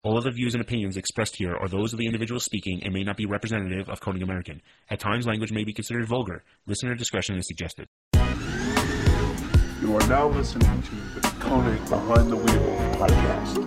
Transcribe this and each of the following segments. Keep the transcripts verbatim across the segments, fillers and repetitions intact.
All of the views and opinions expressed here are those of the individual speaking and may not be representative of Koenig American. At times, language may be considered vulgar. Listener discretion is suggested. You are now listening to the Koenig Behind the Wheel podcast.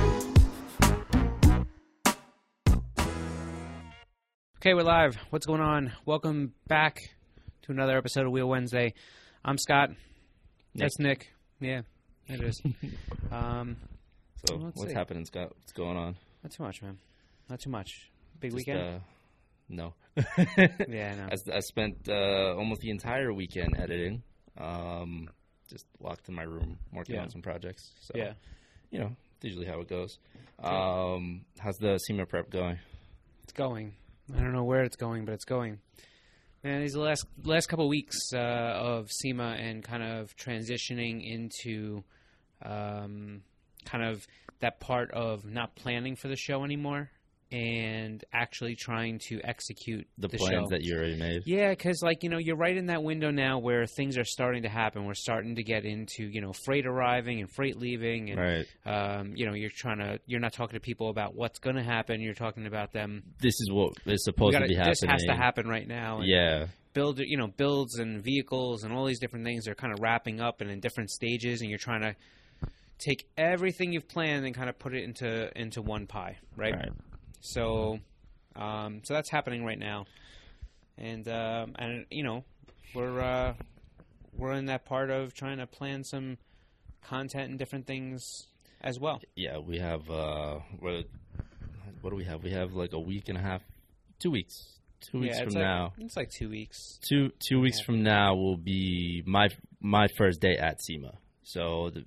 Okay, we're live. What's going on? Welcome back to another episode of Wheel Wednesday. I'm Scott. Nick. That's Nick. Yeah, it is. um, so, well, what's see. happening, Scott? What's going on? Not too much, man. Not too much. Big Just, weekend? Uh, no. yeah, no. I, I spent uh, almost the entire weekend editing. Um, just locked in my room working yeah. on some projects. So, yeah. You know, it's usually how it goes. Um, how's the SEMA prep going? It's going. I don't know where it's going, but it's going. Man, these are the last last couple of weeks uh, of SEMA and kind of transitioning into um, kind of that part of not planning for the show anymore and actually trying to execute the, the plans show. that you already made. Yeah, because like you know, you're right in that window now where things are starting to happen. We're starting to get into you know freight arriving and freight leaving, and right. um, you know you're trying to you're not talking to people about what's going to happen. You're talking about them. This is what is supposed gotta, to be happening. This has to happen right now. And yeah. Build you know builds and vehicles and all these different things are kind of wrapping up and in different stages, and you're trying to take everything you've planned and kind of put it into into one pie, right? Right. So, um, so that's happening right now, and um, and you know, we're uh, we're in that part of trying to plan some content and different things as well. Yeah, we have. Uh, what, what do we have? We have like a week and a half, two weeks, two weeks yeah, from like, now. It's like two weeks. Two two weeks Yeah. from now will be my my first day at SEMA. So the,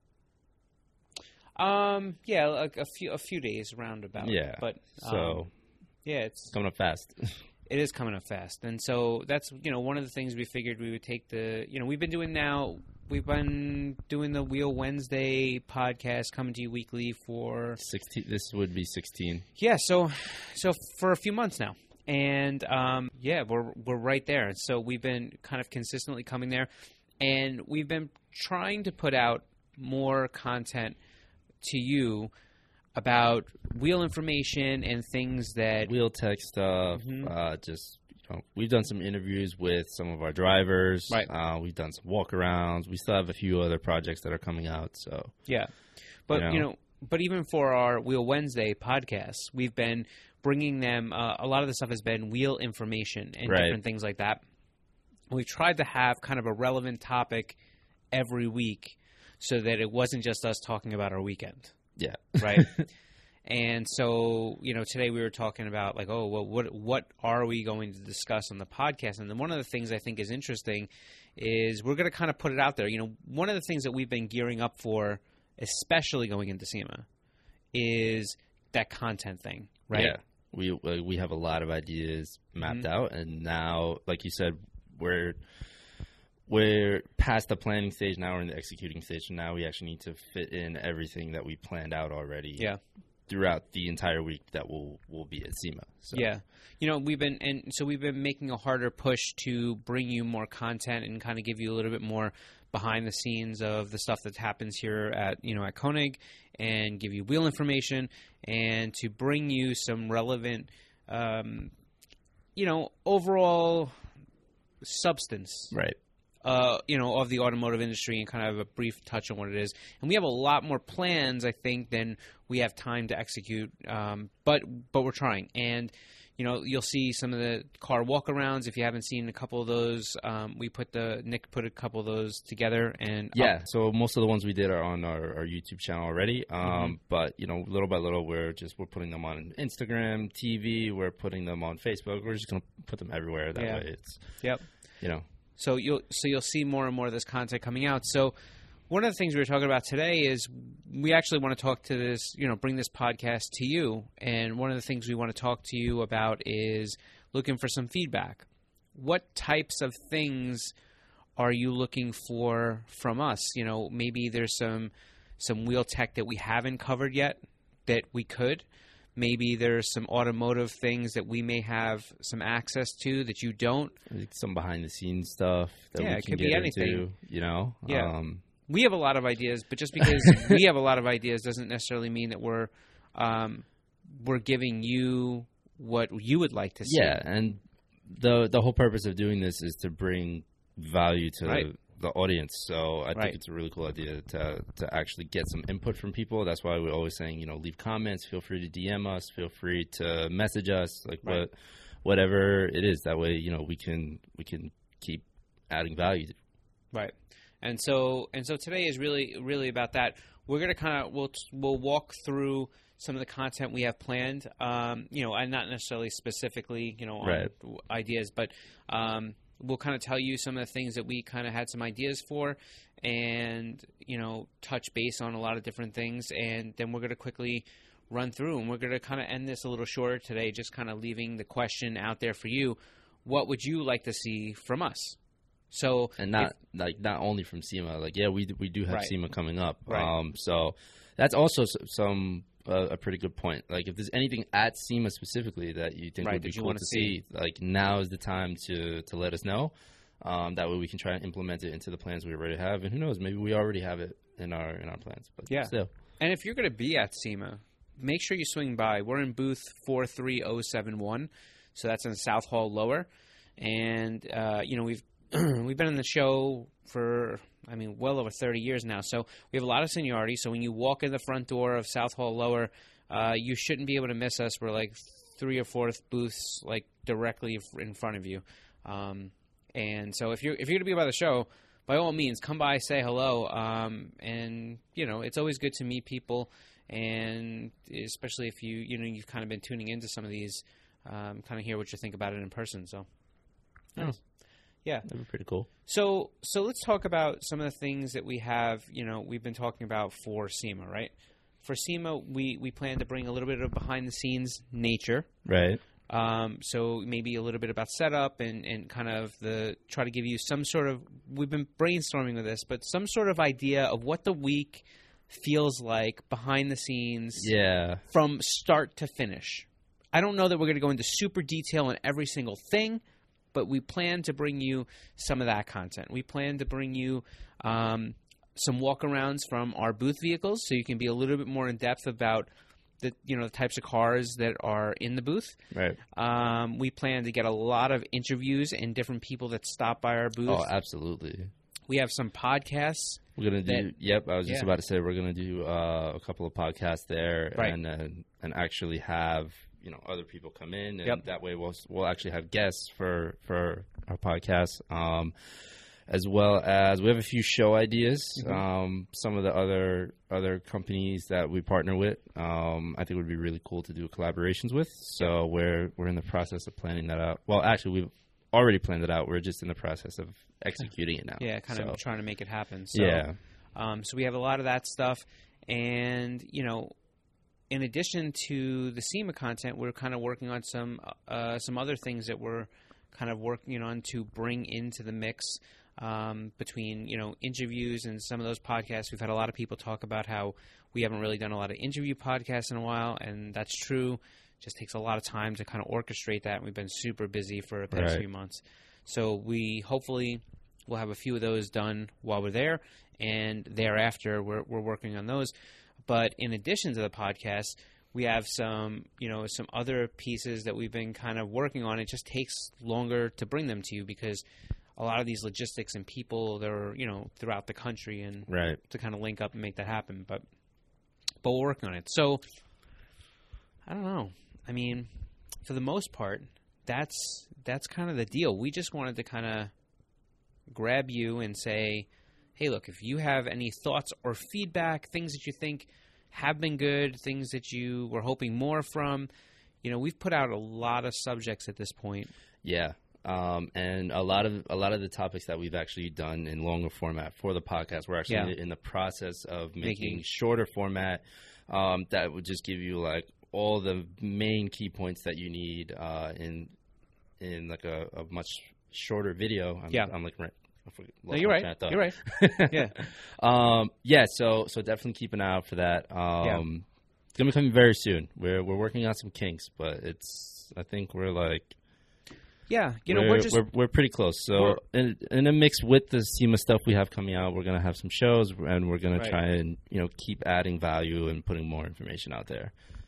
Um, yeah, like a few a few days roundabout. Yeah, but um, so yeah, it's coming up fast. It is coming up fast, and so that's you know one of the things we figured we would take the you know we've been doing now we've been doing the Wheel Wednesday podcast coming to you weekly for Sixteen. This would be sixteen. yeah so so for a few months now, and um, yeah we're we're right there, and so we've been kind of consistently coming there, and we've been trying to put out more content to you about wheel information and things that Wheel tech stuff. Mhm. Uh, just you know, we've done some interviews with some of our drivers. Right. Uh, we've done some walkarounds. We still have a few other projects that are coming out. So yeah, but You know. you know, but even for our Wheel Wednesday podcasts, we've been bringing them. Uh, a lot of the stuff has been wheel information and Right. different things like that. We've tried to have kind of a relevant topic every week, so that it wasn't just us talking about our weekend. yeah. Right. And so, you know, today we were talking about like, oh, well, what what are we going to discuss on the podcast? And then one of the things I think is interesting is we're going to kind of put it out there. You know, one of the things that we've been gearing up for, especially going into SEMA, is that content thing, right? Yeah. We uh, we have a lot of ideas mapped Mhm. out, and now, like you said, we're we're past the planning stage. Now we're in the executing stage. So now we actually need to fit in everything that we planned out already. Yeah. Throughout the entire week that we'll we'll be at SEMA. So. Yeah. You know, we've been, and so we've been making a harder push to bring you more content and kind of give you a little bit more behind the scenes of the stuff that happens here at, you know, at Koenig, and give you wheel information and to bring you some relevant, um, you know, overall substance. Right. Uh, you know, of the automotive industry and kind of a brief touch on what it is. And we have a lot more plans, I think, than we have time to execute. Um, but but we're trying. And, you know, you'll see some of the car walkarounds. If you haven't seen a couple of those, um, we put the Nick put a couple of those together. And Yeah. So most of the ones we did are on our, our YouTube channel already. Um, Mm-hmm. But you know, little by little, we're just we're putting them on Instagram, T V. We're putting them on Facebook. We're just gonna put them everywhere. That Yeah. way, it's Yep. you know. So you'll so you'll see more and more of this content coming out. So one of the things we were talking about today is we actually want to talk to this, you know, bring this podcast to you. And one of the things we want to talk to you about is looking for some feedback. What types of things are you looking for from us? You know, maybe there's some some wheel tech that we haven't covered yet that we could. Maybe there's some automotive things that we may have some access to that you don't. Like some behind the scenes stuff that Yeah, we it can could be get anything. into, you know. Yeah. Um, We have a lot of ideas, but just because we have a lot of ideas doesn't necessarily mean that we're um, we're giving you what you would like to see. Yeah, and the the whole purpose of doing this is to bring value to Right. the audience. So I think Right. it's a really cool idea to to actually get some input from people. That's why we're always saying, you know, leave comments. Feel free to D M us. Feel free to message us. Like Right. what, whatever it is. That way, you know, we can we can keep adding value. Right. And so and so today is really really about that. We're gonna kind of we'll we'll walk through some of the content we have planned. Um, you know, and not necessarily specifically, you know, on Right. ideas, but um, we'll kind of tell you some of the things that we kind of had some ideas for, and you know, touch base on a lot of different things, and then we're gonna quickly run through, and we're gonna kind of end this a little shorter today, just kind of leaving the question out there for you: what would you like to see from us? So And not like not only from SEMA, like yeah, we we do have Right. SEMA coming up. Right. Um, so that's also s- some uh, a pretty good point. Like if there's anything at SEMA specifically that you think Right, would be that you cool wanna to see, like now is the time to to let us know. Um, that way we can try and implement it into the plans we already have. And who knows, maybe we already have it in our in our plans. But Yeah. still, And if you're going to be at SEMA, make sure you swing by. We're in booth four three zero seven one, so that's in South Hall Lower. And, uh, you know, we've we've been in the show for, I mean, well over thirty years now. So we have a lot of seniority. So when you walk in the front door of South Hall Lower, uh, you shouldn't be able to miss us. We're like three or four booths, like directly in front of you. Um, and so if you're if you're going to be by the show, by all means, come by, say hello. Um, and you know, it's always good to meet people, and especially if you you know you've kind of been tuning into some of these, um, kind of hear what you think about it in person. So, Nice. yeah. that'd be pretty cool. So so let's talk about some of the things that we have. You know, we've been talking about for SEMA, right? For SEMA, we we plan to bring a little bit of behind the scenes nature. Right. Um, so maybe a little bit about setup and, and kind of the try to give you some sort of, we've been brainstorming with this, but some sort of idea of what the week feels like behind the scenes Yeah. from start to finish. I don't know that we're going to go into super detail on every single thing, but we plan to bring you some of that content. We plan to bring you um, some walk-arounds from our booth vehicles, so you can be a little bit more in depth about the you know the types of cars that are in the booth. Right. Um, we plan to get a lot of interviews and different people that stop by our booth. Oh, absolutely. We have some podcasts. We're gonna do. That- yep, I was just yeah. about to say we're gonna do uh, a couple of podcasts there, Right. and and and actually have you know other people come in, and Yep. that way we'll we'll actually have guests for for our podcast, um, as well as we have a few show ideas. Mm-hmm. Um, some of the other other companies that we partner with, um, I think would be really cool to do collaborations with. So we're we're in the process of planning that out. Well, actually, we've already planned it out. We're just in the process of executing it now. Yeah, kind So, of trying to make it happen. So, yeah. Um, so we have a lot of that stuff, and you know, in addition to the SEMA content, we're kind of working on some uh, some other things that we're kind of working on to bring into the mix. Um, between you know interviews and some of those podcasts, we've had a lot of people talk about how we haven't really done a lot of interview podcasts in a while, and that's true. It just takes a lot of time to kind of orchestrate that. And we've been super busy for the past Right. few months, so we hopefully will have a few of those done while we're there, and thereafter we're we're working on those. But in addition to the podcast, we have some you know some other pieces that we've been kind of working on. It just takes longer to bring them to you because a lot of these logistics and people that are, you know, throughout the country and Right. to kind of link up and make that happen. But, but we're working on it. So, I don't know. I mean, for the most part, that's, that's kind of the deal. We just wanted to kind of grab you and say, hey, look, if you have any thoughts or feedback, things that you think have been good, things that you were hoping more from, you know, we've put out a lot of subjects at this point. Yeah. Um, and a lot of a lot of the topics that we've actually done in longer format for the podcast, we're actually Yeah. in the process of making, Making- shorter format um, that would just give you like all the main key points that you need uh, in in like a, a much shorter video. I'm, Yeah. I'm like right. I forget- No, lost you're my right. train of thought. You're right. Yeah. um, yeah. So so definitely keep an eye out for that. Um, Yeah. It's gonna be coming very soon. We're we're working on some kinks, but it's I think we're like. Yeah, you know, we're, we're just we're, we're pretty close. So we're- in, in a mix with the SEMA stuff we have coming out, we're gonna have some shows, and we're gonna Right. try and you know keep adding value and putting more information out there.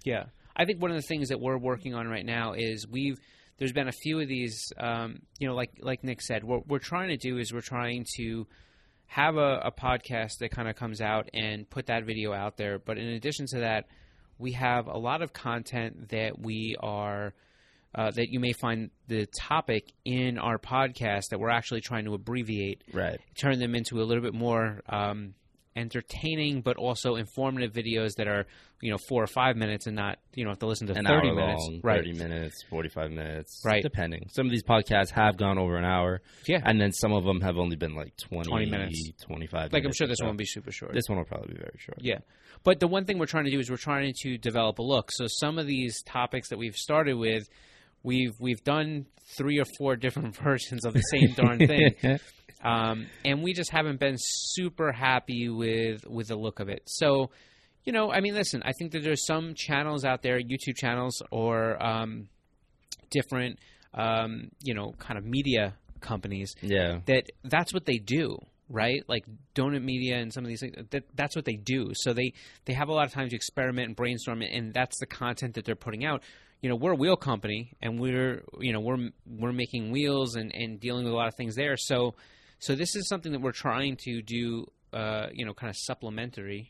Yeah. I think one of the things that we're working on right now is we've there's been a few of these, um, you know, like like Nick said, what we're trying to do is we're trying to have a, a podcast that kind of comes out and put that video out there. But in addition to that, we have a lot of content that we are uh, that you may find the topic in our podcast that we're actually trying to abbreviate, Right. turn them into a little bit more um, entertaining, but also informative videos that are, you know, four or five minutes and not, you know, have to listen to An thirty hour minutes. long, Right. thirty minutes, forty-five minutes, Right. depending. Some of these podcasts have gone over an hour. Yeah. And then some of them have only been like twenty, twenty minutes. twenty-five Like, I'm minutes sure or this so. one will be super short. This one will probably be very short. Yeah. But the one thing we're trying to do is we're trying to develop a look. So some of these topics that we've started with, we've we've done three or four different versions of the same darn thing. Um, and we just haven't been super happy with with the look of it. So, you know, I mean, listen, I think that there's some channels out there, YouTube channels or um, different, um, you know, kind of media companies Yeah. that that's what they do, right? Like Donut Media and some of these things, that, that's what they do. So they, they have a lot of time to experiment and brainstorm, and that's the content that they're putting out. You know, we're a wheel company, and we're, you know, we're we're making wheels and, and dealing with a lot of things there. So, so this is something that we're trying to do, uh, you know, kind of supplementary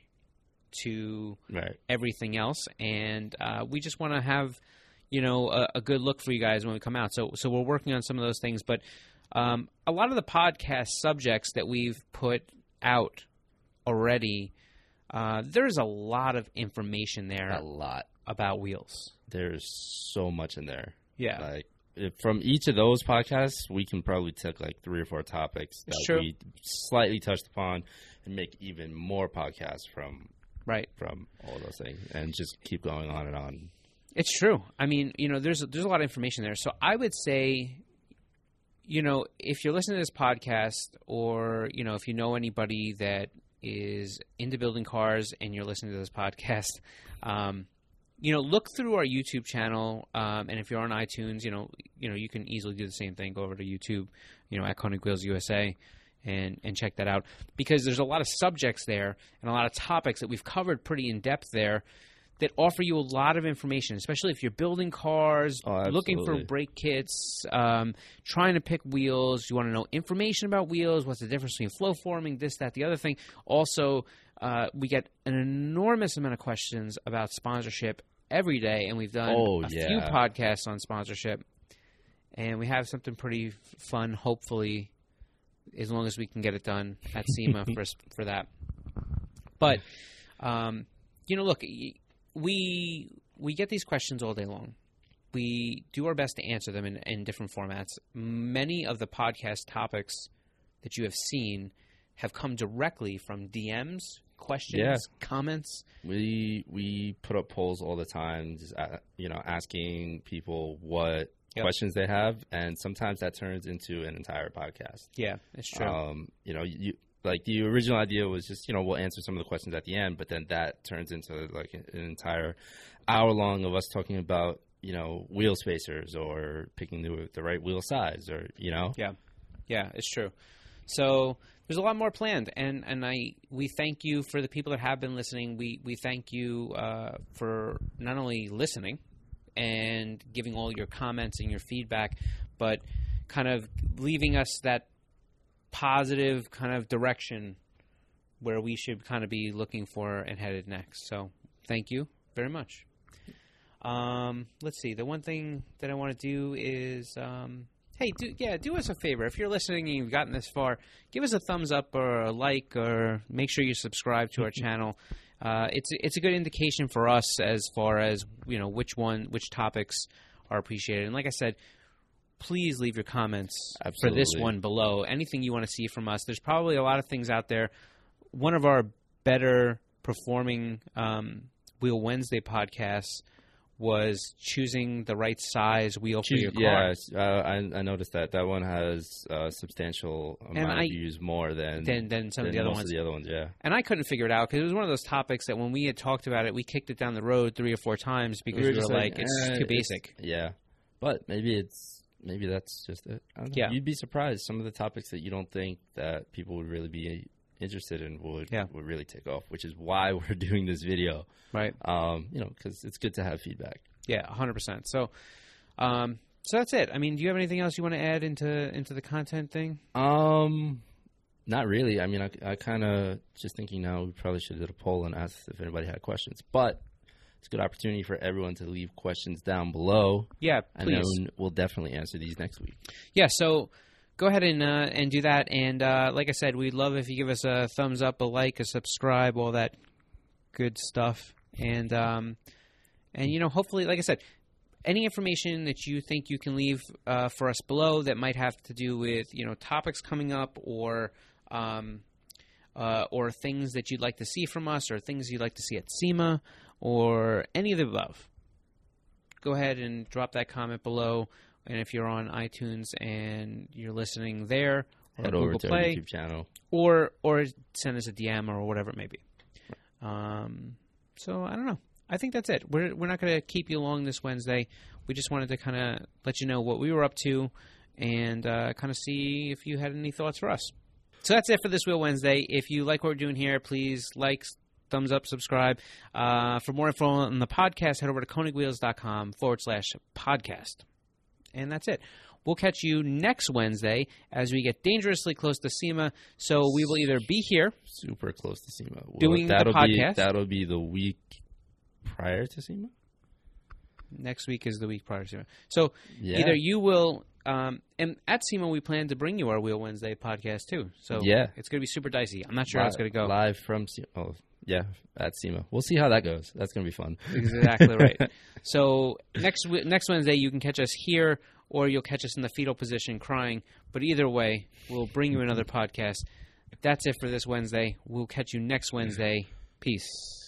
to Right. everything else, and uh, we just want to have, you know, a, a good look for you guys when we come out. So, so we're working on some of those things, but um, a lot of the podcast subjects that we've put out already, uh, there's a lot of information there A lot. about wheels. There's so much in there. Yeah. Like if from each of those podcasts, we can probably take like three or four topics that Sure. we slightly touched upon and make even more podcasts from Right. from all those things and just keep going on and on. It's true. I mean, you know, there's there's a lot of information there. So I would say, you know, if you're listening to this podcast, or you know, if you know anybody that is into building cars and you're listening to this podcast, um, you know, look through our YouTube channel, um, and if you're on iTunes, you know, you know, you can easily do the same thing. Go over to YouTube, you know, at Koenig Wheels U S A. And, and check that out, because there's a lot of subjects there and a lot of topics that we've covered pretty in depth there that offer you a lot of information, especially if you're building cars, Oh, looking for absolutely. brake kits, um, trying to pick wheels. You want to know information about wheels, what's the difference between flow forming, this, that, the other thing. Also, uh, we get an enormous amount of questions about sponsorship every day, and we've done Oh, a yeah. few podcasts on sponsorship, and we have something pretty f- fun, hopefully, as long as we can get it done at SEMA for for that. But, um, you know, look, y- we we get these questions all day long. We do our best to answer them in, in different formats. Many of the podcast topics that you have seen have come directly from D Ms, questions, Yeah. comments. We we put up polls all the time, just uh, you know, asking people what Yep. questions they have, and sometimes that turns into an entire podcast. Yeah, it's true. Um, you know, you like the original idea was just, you know, we'll answer some of the questions at the end, but then that turns into like an entire hour long of us talking about, you know, wheel spacers or picking the the right wheel size, or you know. Yeah, yeah, it's true. So there's a lot more planned, and, and I we thank you for the people that have been listening. We we thank you uh, for not only listening and giving all your comments and your feedback, but kind of leaving us that positive kind of direction where we should kind of be looking for and headed next. So thank you very much. Um, let's see. The one thing that I want to do is, um, hey, do yeah, do us a favor. If you're listening and you've gotten this far, give us a thumbs up or a like, or make sure you subscribe to our channel. Uh, it's it's a good indication for us as far as, you know, which one, which topics are appreciated. And like I said, please leave your comments for this Absolutely. one below. Anything you want to see from us. There's probably a lot of things out there. One of our better performing um, Wheel Wednesday podcasts was choosing the right size wheel for your car. Yeah, uh, I, I noticed that that one has a substantial amount I- of views more than Than- than some of than the other most ones. Of the other ones, yeah. And I couldn't figure it out because it was one of those topics that when we had talked about it, we kicked it down the road three or four times because we were, just like, it's eh, too basic. Yeah, but maybe it's maybe that's just it. I don't know. Yeah. You'd be surprised some of the topics that you don't think that people would really be interested in would Yeah. would really take off, which is why we're doing this video. Right. Um, you know, because it's good to have feedback. Yeah, one hundred percent. So, um, so that's it. I mean, do you have anything else you want to add into into the content thing? Um, not really. I mean, I, I kind of just thinking now we probably should have did a poll and asked if anybody had questions, but it's a good opportunity for everyone to leave questions down below. Yeah, And please. then we'll definitely answer these next week. Yeah, so go ahead and uh, and do that. And uh, like I said, we'd love if you give us a thumbs up, a like, a subscribe, all that good stuff. And um, and you know, hopefully, like I said, any information that you think you can leave uh, for us below that might have to do with you know topics coming up or um, uh, or things that you'd like to see from us or things you'd like to see at SEMA or any of the above, go ahead and drop that comment below. And if you're on iTunes and you're listening there, or Head Google over to Play, our YouTube channel. or or send us a D M or whatever it may be. Um, so I don't know. I think that's it. We're we're not going to keep you long this Wednesday. We just wanted to kind of let you know what we were up to and uh, kind of see if you had any thoughts for us. So that's it for this Wheel Wednesday. If you like what we're doing here, please like, thumbs up, subscribe. Uh, for more info on the podcast, head over to konigwheels.com forward slash podcast. And that's it. We'll catch you next Wednesday as we get dangerously close to SEMA. So we will either be here Super close to SEMA. Well, doing the that'll podcast. Be, that'll be the week prior to SEMA? Next week is the week prior to SEMA. So Yeah. either you will, um, and at SEMA we plan to bring you our Wheel Wednesday podcast too. So Yeah. it's going to be super dicey. I'm not sure how it's going to go. Live from SEMA. Oh, yeah, at SEMA. We'll see how that goes. That's going to be fun. Exactly right. So next w- next Wednesday you can catch us here, or you'll catch us in the fetal position crying. But either way, we'll bring you another podcast. That's it for this Wednesday. We'll catch you next Wednesday. Peace.